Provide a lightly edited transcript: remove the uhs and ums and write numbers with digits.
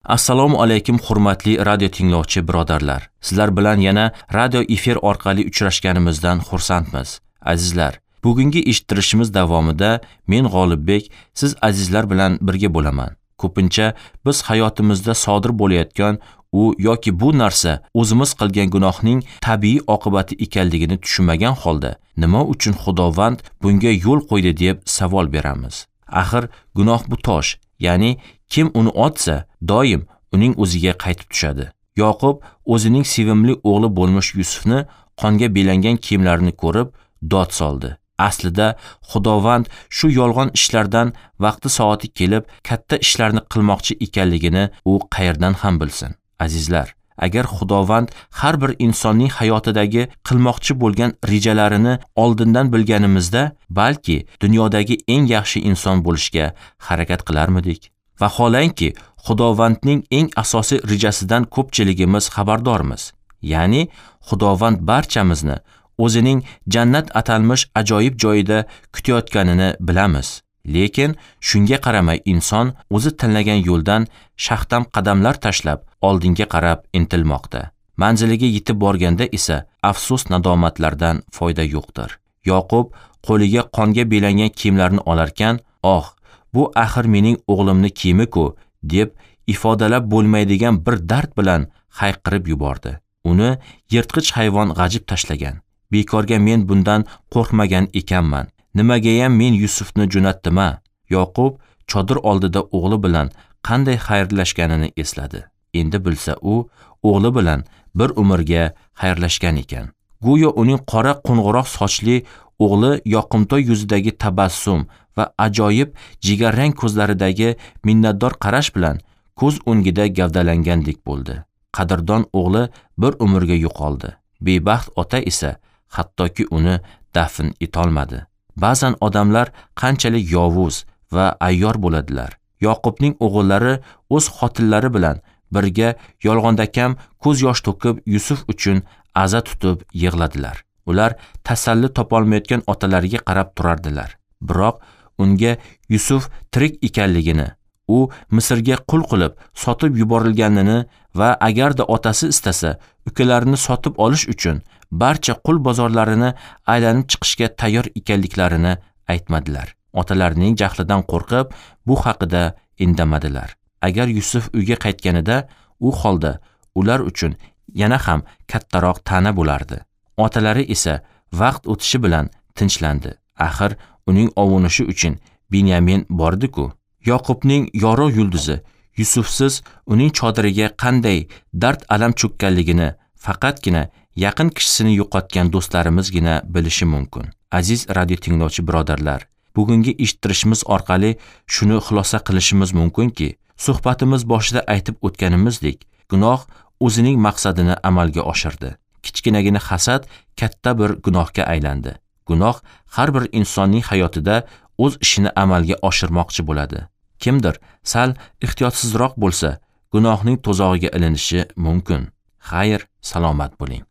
Assalomu alaykum hurmatli radio tinglovchi birodarlar. Sizlar bilan yana radio efir orqali uchrashganimizdan xursandmiz. Azizlar, bugungi eshittirishimiz davomida men G'olibbek siz azizlar bilan birga bo'laman. Ko'pincha biz hayotimizda sodir bo'layotgan u yoki bu narsa o'zimiz qilgan gunohning tabiiy oqibati ekanligini tushunmagan holda nima uchun Xudovand bunga yo'l qo'ydi deb savol beramiz. Axir gunoh bu tosh, ya'ni kim uni otsa, doim uning o'ziga qaytib tushadi. Yoqub o'zining sevimli o'g'li bo'lmish Yusufni qonga belangan kiyimlarini ko'rib dod soldi. Aslida Xudovand shu yolg'on ishlardan vaqti soati kelib katta ishlarni qilmoqchi ekanligini u qayerdan ham bilsin. Azizlar, agar Xudovand har bir insonning hayotidagi qilmoqchi bo'lgan rejalarini oldindan bilganimizda, balki dunyodagi eng yaxshi inson bo'lishga harakat qilarmidik. Vaholanki, Xudovandning eng asosiy rejasidan ko'pchiligimiz xabardormiz. Ya'ni Xudovand barchamizni o'zining jannat atalmish ajoyib joyida kutayotganini bilamiz. Lekin shunga qaramay inson o'zi tanlagan yo'ldan shaxdam qadamlar tashlab oldinga qarab intilmoqda. Manziliga yetib borganda esa afsus nadomatlardan foyda yo'qdir. Yoqub qo'liga qonga belangan kiyimlarni olarkan, "Oh, bu axir mening o'g'limni kiyimi-ku" deb ifodalab bo'lmaydigan bir dard bilan hayqirib yubordi. Uni yirtqich hayvon g'ajib tashlagan. Bekorga men bundan qo'rqmagan ekanman. Nimagayam men Yusufni jo'natdim-a? Yoqub chodir oldida o'g'li bilan qanday xayrlashganini esladi. Endi bilsa u o'g'li bilan bir umrga xayrlashgan ekan. Go'yo uning qora qo'ng'iroq sochli o'g'li yoqimtoy yuzidagi tabassum va ajoyib jigarrang ko'zlaridagi minnatdor qarash bilan ko'z o'ngida gavdalangandek bo'ldi. Qadrdon o'g'li bir umrga yo'qoldi. Bebaxt ota esa hattoki uni dafn etolmadi. Ba'zan odamlar qanchalik yovuz va ayyor bo'ladilar. Yoqubning o'g'illari o'z xotinlari bilan birga yolg'ondakam ko'z yosh to'kib Yusuf uchun aza tutib yig'ladilar. Ular tasalli topolmayotgan otalariga qarab turardilar. Biroq unga Yusuf tirik ekanligini, u Misrga qul qilib sotib yuborilganini va agarda otasi istasa, ukalarini sotib olish uchun barcha qul bozorlarini aylanib chiqishga tayyor ekanliklarini aytmadilar. Otalarining jahlidan qo'rqib, bu haqida indamadilar. Agar Yusuf uyga qaytganida, u holda ular uchun yana ham kattaroq ta'na bo'lardi. Otalari esa vaqt o'tishi bilan tinchlandi. Axir uning ovunishi uchun Binyamin bordi-ku. Yoqubning yorug' yulduzi Yusufsiz uning chodiriga qanday dard alam cho'kkanligini faqatgina yaqin kishisini yo'qotgan do'stlarimizgina bilishi mumkin. Aziz radio tinglovchi birodarlar, bugungi eshittirishimiz orqali shuni xulosa qilishimiz mumkinki, suhbatimiz boshida aytib o'tganimizdek, gunoh o'zining maqsadini amalga oshirdi. Kichkinagina hasad katta bir gunohga aylandi. Gunoh har bir insonning hayotida o'z ishini amalga oshirmoqchi bo'ladi. Kimdir sal ehtiyotsizroq bo'lsa, gunohning tuzog'iga ilinishi mumkin. Xayr, salomat bo'ling.